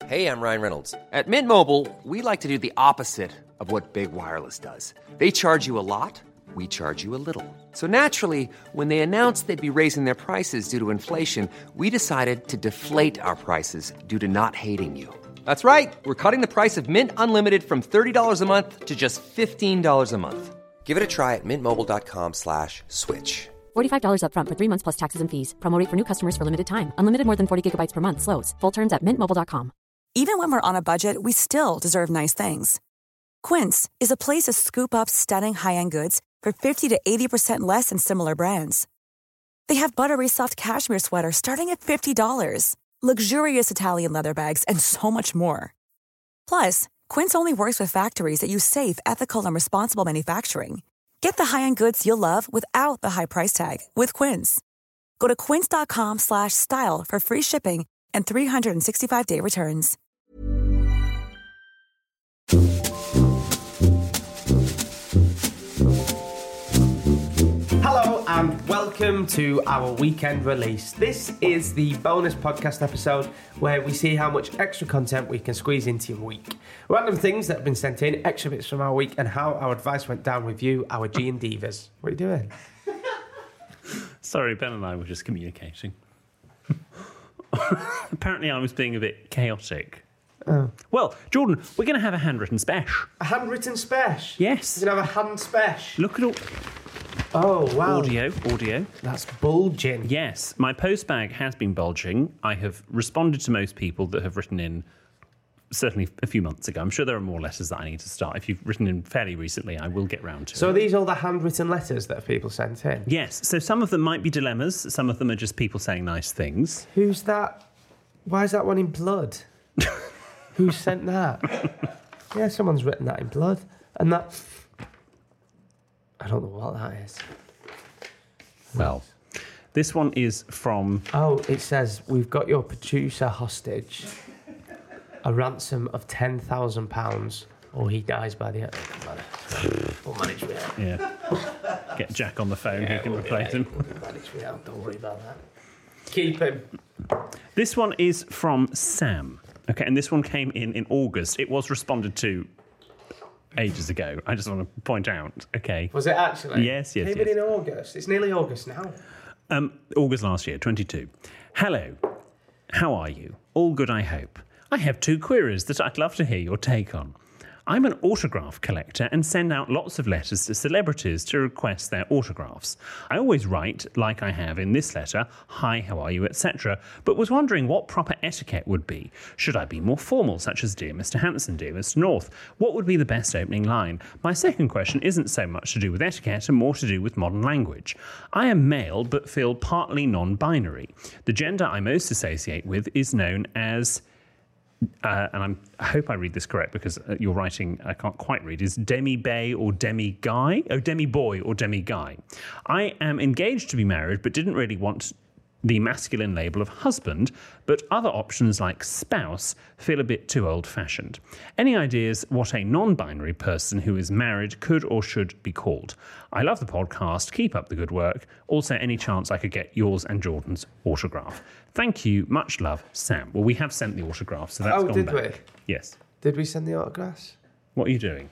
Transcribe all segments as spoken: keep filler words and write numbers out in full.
Hey, I'm Ryan Reynolds. At Mint Mobile, we like to do the opposite of what Big Wireless does. They charge you a lot, we charge you a little. So naturally, when they announced they'd be raising their prices due to inflation, we decided to deflate our prices due to not hating you. That's right. We're cutting the price of Mint Unlimited from thirty dollars a month to just fifteen dollars a month. Give it a try at mintmobile.com slash switch. forty-five dollars up front for three months plus taxes and fees. Promo rate for new customers for limited time. Unlimited more than forty gigabytes per month slows. Full terms at mint mobile dot com. Even when we're on a budget, we still deserve nice things. Quince is a place to scoop up stunning high-end goods for fifty to eighty percent less than similar brands. They have buttery soft cashmere sweaters starting at fifty dollars, luxurious Italian leather bags, and so much more. Plus, Quince only works with factories that use safe, ethical, and responsible manufacturing. Get the high-end goods you'll love without the high price tag with Quince. Go to quince.com slash style for free shipping and three sixty-five day returns. Hello and welcome to our weekend release. This is the bonus podcast episode where we see how much extra content we can squeeze into your week. Random things that have been sent in, extra bits from our week, and how our advice went down with you, our G and Divas. What are you doing? Sorry, Ben and I were just communicating. Apparently I was being a bit chaotic. Oh. Well, Jordan, we're going to have a handwritten spesh. A handwritten spesh? Yes. We're going to have a hand spesh. Look at all... Oh, wow. Audio, audio. That's bulging. Yes, my post bag has been bulging. I have responded to most people that have written in, certainly a few months ago. I'm sure there are more letters that I need to start. If you've written in fairly recently, I will get round to So it. are these all the handwritten letters that people sent in? Yes, so some of them might be dilemmas. Some of them are just people saying nice things. Who's that? Why is that one in blood? Who sent that? Yeah, someone's written that in blood. And that... I don't know what that is. Well, this one is from... Oh, it says, we've got your producer hostage. A ransom of ten thousand pounds or he dies by the end. We'll manage with it. Yeah. Get Jack on the phone, Yeah, who can we'll replace him. We'll manage with it. Don't worry about that. Keep him. This one is from Sam. Okay, and this one came in in August. It was responded to ages ago. I just want to point out. Okay. Was it actually? Yes, yes, Came yes. in in August. It's nearly August now. Um, August last year, twenty-two. Hello. How are you? All good, I hope. I have two queries that I'd love to hear your take on. I'm an autograph collector and send out lots of letters to celebrities to request their autographs. I always write, like I have in this letter, hi, how are you, et cetera, but was wondering what proper etiquette would be. Should I be more formal, such as Dear Mister Hanson, Dear Mister North? What would be the best opening line? My second question isn't so much to do with etiquette and more to do with modern language. I am male, but feel partly non-binary. The gender I most associate with is known as... Uh, and I'm, I hope I read this correct because uh, your writing I can't quite read, is demi-bay or demi-guy? Oh, demi-boy or demi-guy. I am engaged to be married but didn't really want the masculine label of husband, but other options like spouse feel a bit too old-fashioned. Any ideas what a non-binary person who is married could or should be called? I love the podcast. Keep up the good work. Also, any chance I could get yours and Jordan's autograph? Thank you. Much love, Sam. Well, we have sent the autograph, so that's oh, gone did back. we? Yes. Did we send the autographs? What are you doing?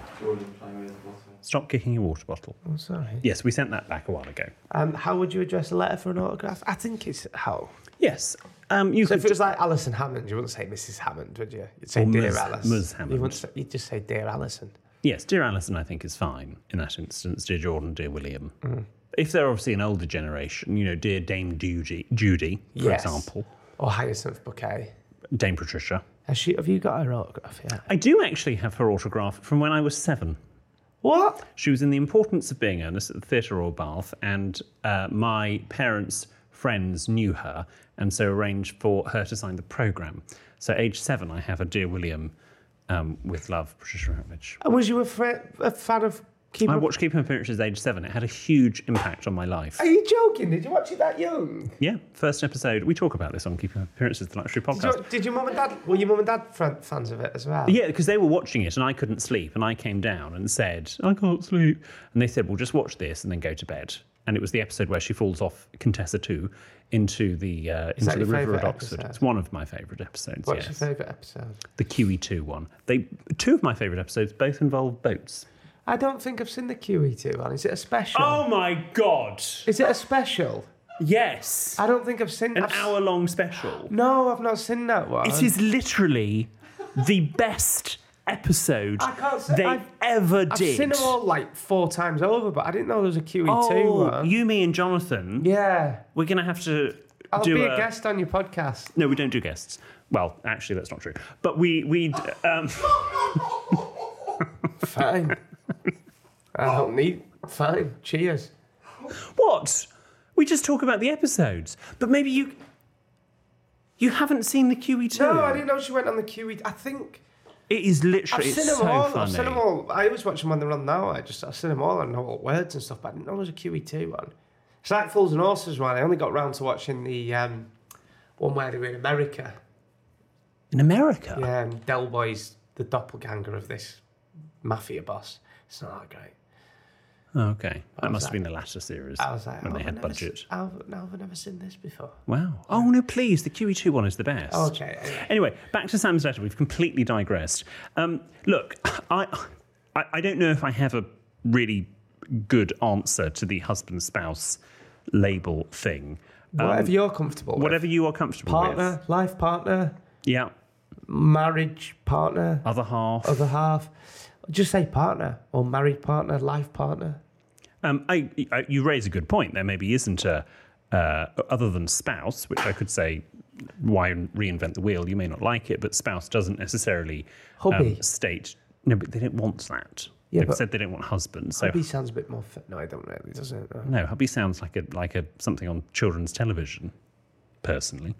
Stop kicking your water bottle. Oh, sorry. Yes, we sent that back a while ago. Um, how would you address a letter for an autograph? I think it's how. Yes. Um, you So could if it was like Alison Hammond, you wouldn't say Missus Hammond, would you? You'd say Or Dear Ms. Alice. Ms. Hammond. You wouldn't say, you'd just say Dear Alison. Yes, Dear Alison, I think, is fine in that instance. Dear Jordan, Dear William. Mm. If they're obviously an older generation, you know, Dear Dame Judy, Judy for Yes. example. Or Hyacinth Bouquet. Dame Patricia. Has she, have you got her autograph yet? I do actually have her autograph from when I was seven. What? She was in The Importance of Being Earnest at the Theatre Royal Bath, and uh, my parents' friends knew her, and so arranged for her to sign the programme. So age seven, I have a Dear William, um, with love, Patricia Routledge. And was you a, fr- a fan of Keeping I watched Keeping Appearances at age seven. It had a huge impact on my life. Are you joking? Did you watch it that young? Yeah, first episode. We talk about this on Keeping Appearances, the Luxury Podcast. Did, you, did your mum and dad, were your mum and dad fr- fans of it as well? Yeah, because they were watching it and I couldn't sleep, and I came down and said, I can't sleep. And they said, well, just watch this and then go to bed. and it was the episode where she falls off Contessa two into the uh, Is that into the your river at favourite Oxford. episode? It's one of my favourite episodes. What's yes. your favourite episode? The Q E two one. They two of my favourite episodes both involve boats. I don't think I've seen the Q E two one. Is it a special? Oh my god! Is it a special? Yes. I don't think I've seen An I've, hour-long special. No, I've not seen that one. It is literally the best episode I can't say- they I've- ever I've did. seen them all like four times over, but I didn't know there was a Q E two Oh, one. you, me, and Jonathan. Yeah. We're going to have to I'll do be a... a guest on your podcast. No, we don't do guests. Well, actually, that's not true. But we... we um... Fine. I don't need... Fine. Cheers. What? We just talk about the episodes. But maybe you... You haven't seen the Q E two? No, I didn't know she went on the Q E two. I think... It is literally... I've it's seen them so all. funny. I've seen them all. I always watch them when they're on now. I just... I've seen them all. I know all words and stuff, but I didn't know there was a Q E two one. It's like Fools and Horses one. I only got round to watching the um, one where they were in America. In America? Yeah, and Del Boy's the doppelganger of this mafia boss. It's not that great. Oh, okay. That was must have that? been the latter series I was like, when oh, they I've had never budget. se- I've, no, I've never seen this before. Wow. Oh, no, please. The Q E two one is the best. Okay. Anyway. Anyway, back to Sam's letter. We've completely digressed. Um, look, I, I I don't know if I have a really good answer to the husband-spouse label thing. Um, Whatever you're comfortable with. Whatever you are comfortable Partner, with. life partner, Yeah. marriage partner, Other half. other half. Just say partner or married partner, life partner. Um, I, I, you raise a good point. There maybe isn't a, uh, other than spouse, which I could say, why reinvent the wheel? You may not like it, but spouse doesn't necessarily Hubby. um, state. No, but they don't want that. Yeah, They've but- said they don't want husband. So Hubby sounds a bit more... Fit. No, I don't really, does it? No. no, hubby sounds like a like a something on children's television. Personally,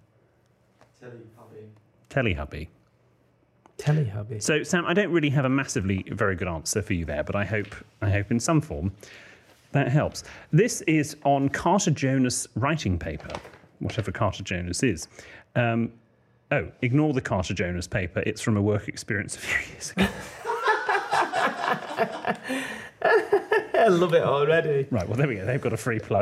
Telly hubby. Telly hubby. So Sam, I don't really have a massively very good answer for you there, but I hope I hope in some form that helps. This is on Carter Jonas writing paper, whatever Carter Jonas is. Um, oh, ignore the Carter Jonas paper. It's from a work experience a few years ago. I love it already. Right, well, there we go. They've got a free plug.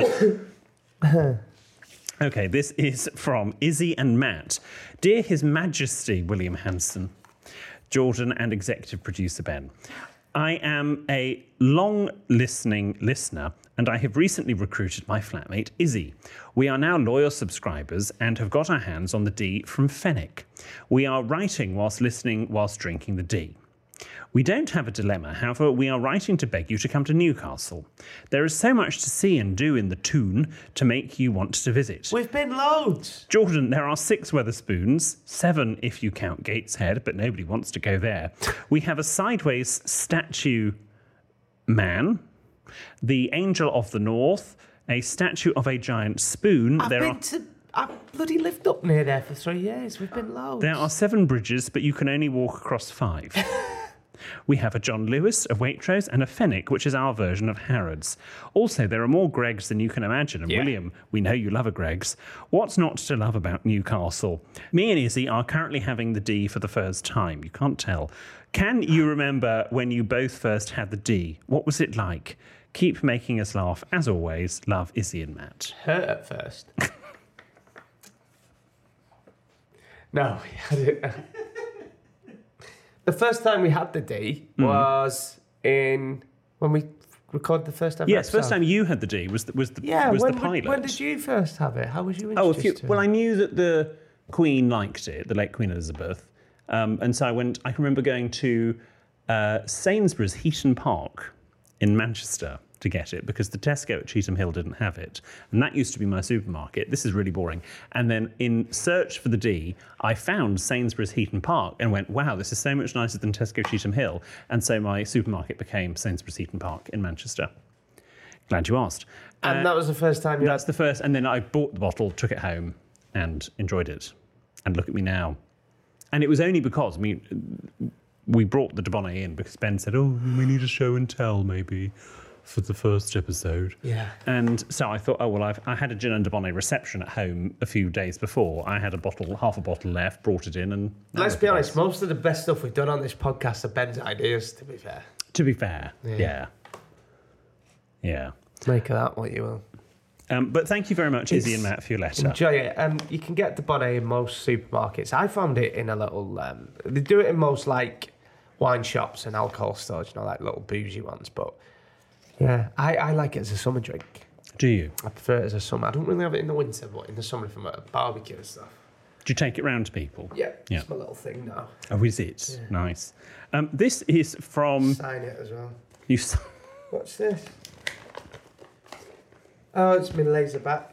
Okay, this is from Izzy and Matt. Dear His Majesty William Hanson, Jordan and executive producer Ben, I am a long listening listener and I have recently recruited my flatmate Izzy. We are now loyal subscribers and have got our hands on the D from Fenwick. We are writing whilst listening whilst drinking the D. We don't have a dilemma, however, we are writing to beg you to come to Newcastle. There is so much to see and do in the Toon to make you want to visit. We've been loads. Jordan, there are six Weatherspoons, seven if you count Gateshead, but nobody wants to go there. We have a sideways statue man, the Angel of the North, a statue of a giant spoon. I've there been are to... I've bloody lived up near there for three years. We've been loads. there are seven bridges, but you can only walk across five. We have a John Lewis, a Waitrose, and a Fenwick, which is our version of Harrods. Also, there are more Gregs than you can imagine. And Yeah. William, we know you love a Greg's. What's not to love about Newcastle? Me and Izzy are currently having the D for the first time. You can't tell. Can you remember when you both first had the D? What was it like? Keep making us laugh. As always, love Izzy and Matt. Hurt at first. No, we had it. The first time we had the D was in when we recorded the first ever Yes, episode. first time you had the D was the, was the, Yeah, was when, the pilot. when did you first have it? How was you Oh, introduced a few. to it? Well, I knew that the Queen liked it, the late Queen Elizabeth, um, and so I went. I can remember going to uh, Sainsbury's Heaton Park in Manchester to get it because the Tesco at Cheetham Hill didn't have it, and that used to be my supermarket. This is really boring. And then in search for the D, I found Sainsbury's Heaton Park and went, "Wow, this is so much nicer than Tesco Cheetham Hill." And so my supermarket became Sainsbury's Heaton Park in Manchester. Glad you asked. and Uh, that was the first time you that's the first, and then I bought the bottle, took it home, and enjoyed it. And look at me now. And it was only because, I mean, we brought the Dubonnet in because Ben said, "Oh, we need a show and tell, maybe, for the first episode." Yeah. And so I thought, oh, well, I've, I had a gin and Dubonnet reception at home a few days before. I had a bottle, half a bottle left, brought it in, and... Let's be honest, most of the best stuff we've done on this podcast are Ben's ideas, to be fair. To be fair, Yeah. yeah. Yeah. Make of that what you will. Um, but thank you very much, Izzy and Matt, for your letter. Enjoy it. Um, you can get the bonnet in most supermarkets. I found it in a little... Um, they do it in most, like, wine shops and alcohol stores, you know, like little bougie ones. But, yeah, I, I like it as a summer drink. Do you? I prefer it as a summer. I don't really have it in the winter, but in the summer from a barbecue and stuff. Do you take it round to people? Yeah, Yeah. it's my little thing now. Oh, is it? Yeah. Nice. Um, this is from... Sign it as well. You. s- What's this? Oh, it's my laser back.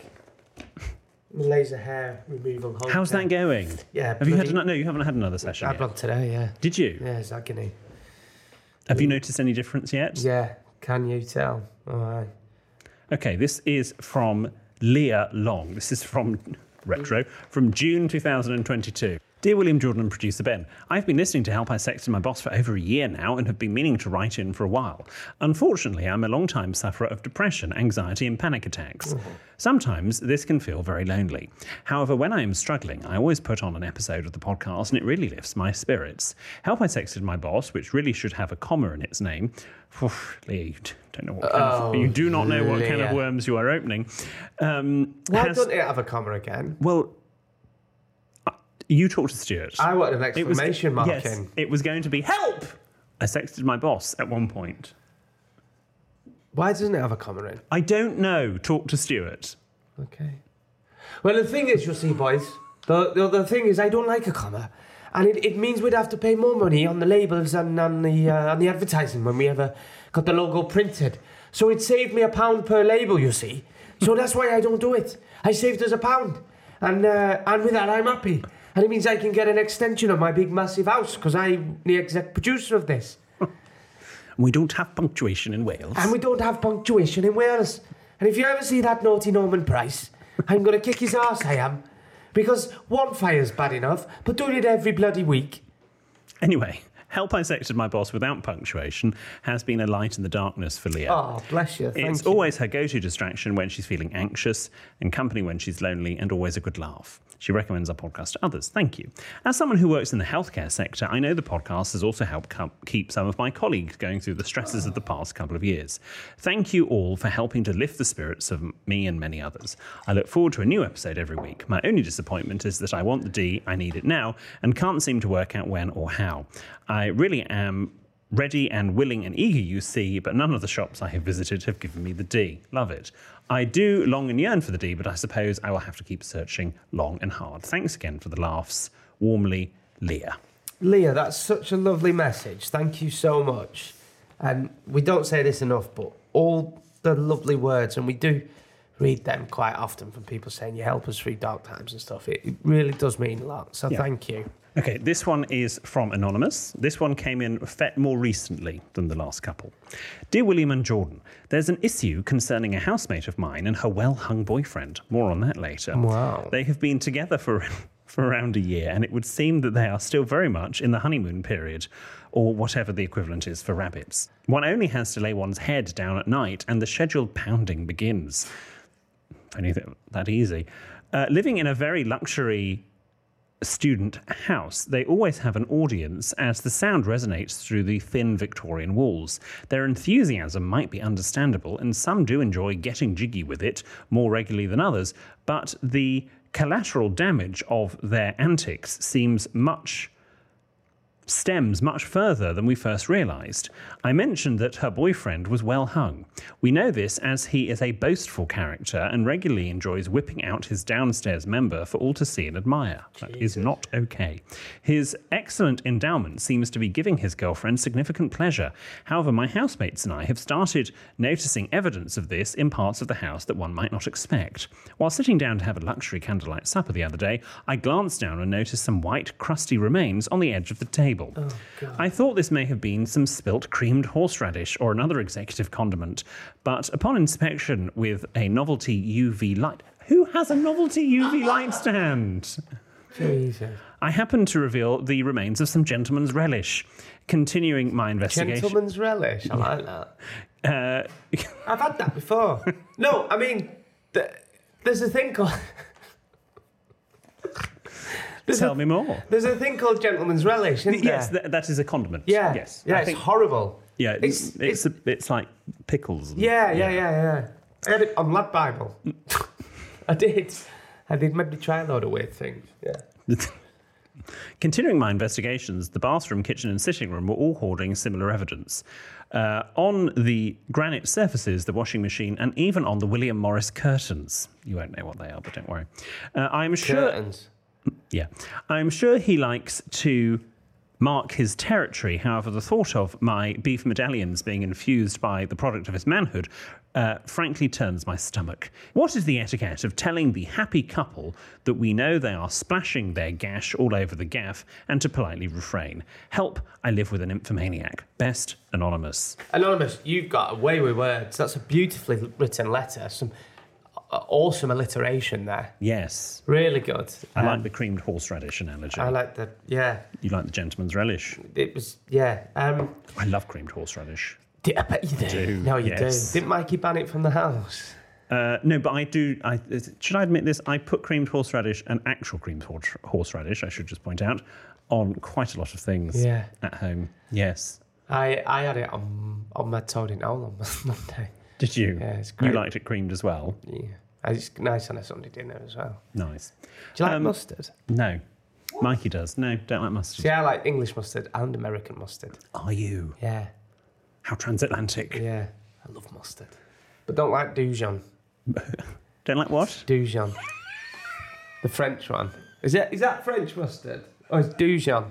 My laser hair removal. Home How's care. that going? Yeah. Have you had bloody- another? No, you haven't had another session I had yet. one today, yeah. Did you? Yeah, it's agony. Have you noticed any difference yet? Yeah, can you tell? All right. Okay, this is from Leah Long. This is from Retro, from June two thousand twenty-two. Dear William, Jordan and producer Ben, I've been listening to Help I Sexted My Boss for over a year now and have been meaning to write in for a while. Unfortunately, I'm a long-time sufferer of depression, anxiety and panic attacks. Mm-hmm. Sometimes this can feel very lonely. However, when I am struggling, I always put on an episode of the podcast and it really lifts my spirits. Help I Sexted My Boss, which really should have a comma in its name. Leah, you don't know what kind Oh, of, you do not know what kind of Leah. worms you are opening. Um, Why has- doesn't it have a comma again? Well, you talk to Stuart. I want an It was- exclamation mark yes, in. it was going to be help. I sexted my boss at one point. Why doesn't it have a comma in? I don't know. Talk to Stuart. Okay. Well, the thing is, you see, boys, the, the, the thing is, I don't like a comma. And it, it means we'd have to pay more money on the labels and on the, uh, on the advertising when we ever got the logo printed. So it saved me a pound per label, you see. So that's why I don't do it. I saved us a pound. And, uh, and with that, I'm happy. And it means I can get an extension of my big, massive house because I'm the exec producer of this. We don't have punctuation in Wales. And we don't have punctuation in Wales. And if you ever see that naughty Norman Price, I'm going to kick his arse, I am. Because one fire's bad enough, but doing it every bloody week. Anyway, Help I Sexted My Boss without punctuation has been a light in the darkness for Leah. Oh, bless you. Thank It's you. always her go-to distraction when she's feeling anxious, and company when she's lonely, and always a good laugh. She recommends our podcast to others. Thank you. As someone who works in the healthcare sector, I know the podcast has also helped co- keep some of my colleagues going through the stresses of the past couple of years. Thank you all for helping to lift the spirits of me and many others. I look forward to a new episode every week. My only disappointment is that I want the D, I need it now, and can't seem to work out when or how. I really am ready and willing and eager, you see, but none of the shops I have visited have given me the D. Love it. I do long and yearn for the D, but I suppose I will have to keep searching long and hard. Thanks again for the laughs. Warmly, Leah. Leah, that's such a lovely message. Thank you so much. And we don't say this enough, but all the lovely words, and we do read them quite often from people saying you help us through dark times and stuff. It, it really does mean a lot. So Yeah. thank you. Okay, this one is from Anonymous. This one came in fe- more recently than the last couple. Dear William and Jordan, there's an issue concerning a housemate of mine and her well-hung boyfriend. More on that later. Wow. They have been together for, for around a year, and it would seem that they are still very much in the honeymoon period, or whatever the equivalent is for rabbits. One only has to lay one's head down at night, and the scheduled pounding begins. If only that, that easy. Uh, living in a very luxury student house, they always have an audience as the sound resonates through the thin Victorian walls. Their enthusiasm might be understandable, and some do enjoy getting jiggy with it more regularly than others, but the collateral damage of their antics seems much stems much further than we first realised. I mentioned that her boyfriend was well hung. We know this as he is a boastful character and regularly enjoys whipping out his downstairs member for all to see and admire. That is not okay. His excellent endowment seems to be giving his girlfriend significant pleasure. However, my housemates and I have started noticing evidence of this in parts of the house that one might not expect. While sitting down to have a luxury candlelight supper the other day, I glanced down and noticed some white, crusty remains on the edge of the table. Oh, I thought this may have been some spilt creamed horseradish or another executive condiment, but upon inspection with a novelty U V light... Who has a novelty U V light stand? Jesus. I happened to reveal the remains of some gentleman's relish. Continuing my investigation... Gentleman's relish. I like that. Uh, I've had that before. No, I mean, th- there's a thing called... There's tell a, me more. There's a thing called gentleman's relish, isn't there? Yes, th- that is a condiment. Yeah. Yes. Yeah, I it's think- horrible. Yeah, it's It's- it's, a, it's like pickles. and- Yeah, yeah, yeah, yeah. I had it on Lad Bible. I did. I did made me try a load of weird things. Yeah. Continuing my investigations, the bathroom, kitchen and sitting room were all hoarding similar evidence. Uh, on the granite surfaces, the washing machine, and even on the William Morris curtains. You won't know what they are, but don't worry. Uh, I'm sure... Curtains? Yeah. I'm sure he likes to mark his territory. However, the thought of my beef medallions being infused by the product of his manhood uh, frankly turns my stomach. What is the etiquette of telling the happy couple that we know they are splashing their gash all over the gaff and to politely refrain? Help, I live with an nymphomaniac. Best, Anonymous. Anonymous, you've got a way with words. That's a beautifully written letter. Some awesome alliteration there. Yes. Really good. I Um, like the creamed horseradish analogy. I like the, yeah. You like the gentleman's relish. It was, yeah. Um, I love creamed horseradish. I bet you do. do, No, you yes. do. Didn't Mikey ban it from the house? Uh, no, but I do. I, should I admit this? I put creamed horseradish and actual creamed horse, horseradish, I should just point out, on quite a lot of things Yeah. at home. Yes. I, I had it on, on my toad in hole on Monday. Did you? Yeah, it's You great. liked it creamed as well? Yeah. And it's nice on a Sunday dinner as well. Nice. Do you like Um, mustard? No. Mikey does. No, don't like mustard. See, I like English mustard and American mustard. Are you? Yeah. How transatlantic. Yeah. I love mustard. But don't like Dijon. Don't like what? Dijon. The French one. Is that, is that French mustard? Or is Dijon?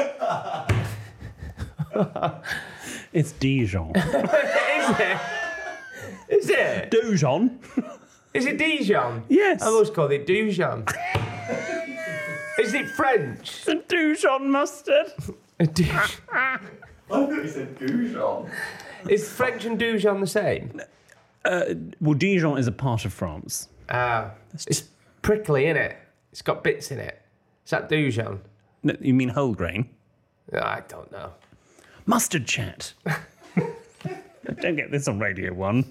It's Dijon. Is it? Is it? Dijon? Is it Dijon? Yes. I've always called it Dijon. Is it French? The Dijon mustard. A Dijon. I thought you said Goujon. Is French and Dijon the same? Uh, well, Dijon is a part of France. Ah. It's prickly, innit? It's got bits in it. Is that Dijon? No, you mean whole grain? I don't know. Mustard chat. Don't get this on Radio One.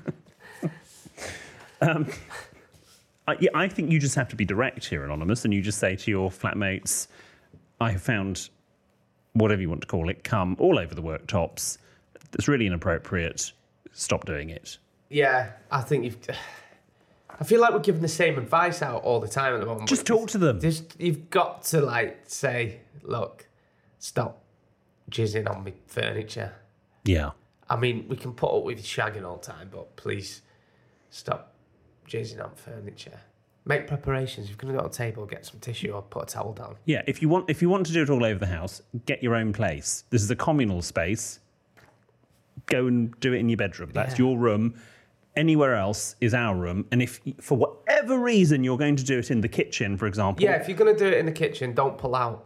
um, I, yeah, I think you just have to be direct here, Anonymous, and you just say to your flatmates, I have found whatever you want to call it, cum all over the worktops. It's really inappropriate. Stop doing it. Yeah, I think you've... I feel like we're giving the same advice out all the time at the moment. Just talk to them. Just, you've got to, like, say, look, stop jizzing on me furniture. Yeah. I mean, we can put up with shagging all the time, but please stop jizzing on furniture. Make preparations. If you're going to go to a table, get some tissue or put a towel down. Yeah, if you want if you want to do it all over the house, get your own place. This is a communal space. Go and do it in your bedroom. That's Yeah. your room. Anywhere else is our room. And if, for whatever reason, you're going to do it in the kitchen, for example... Yeah, if you're going to do it in the kitchen, don't pull out.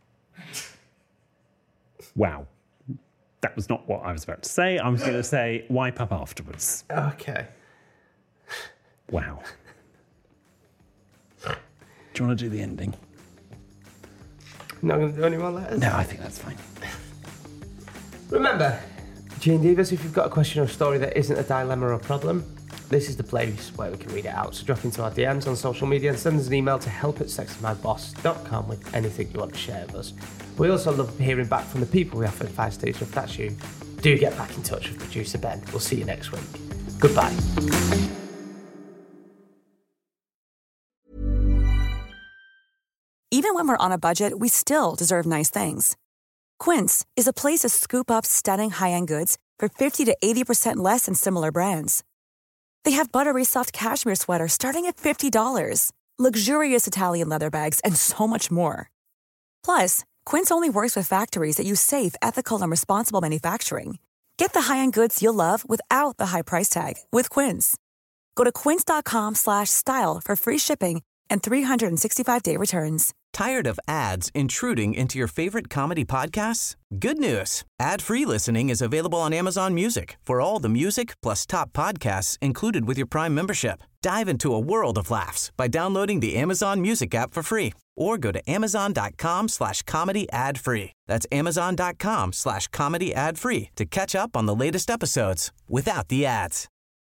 Wow. That was not what I was about to say. I was going to say, wipe up afterwards. Okay. Wow. Do you want to do the ending? Not going to do any more letters? No, I think that's fine. Remember, Gene Divas, if you've got a question or story that isn't a dilemma or problem, this is the place where we can read it out. So drop into our D Ms on social media and send us an email to help at sexy my boss dot com with anything you want to share with us. We also love hearing back from the people we offer advice to, so if that's you, do get back in touch with producer Ben. We'll see you next week. Goodbye. Even when we're on a budget, we still deserve nice things. Quince is a place to scoop up stunning high-end goods for fifty to eighty percent less than similar brands. They have buttery soft cashmere sweaters starting at fifty dollars, luxurious Italian leather bags, and so much more. Plus, Quince only works with factories that use safe, ethical, and responsible manufacturing. Get the high-end goods you'll love without the high price tag with Quince. Go to quince.com slash style for free shipping and three sixty-five day returns. Tired of ads intruding into your favorite comedy podcasts? Good news. Ad-free listening is available on Amazon Music for all the music plus top podcasts included with your Prime membership. Dive into a world of laughs by downloading the Amazon Music app for free or go to amazon.com slash comedy ad free. That's amazon.com slash comedy ad free to catch up on the latest episodes without the ads.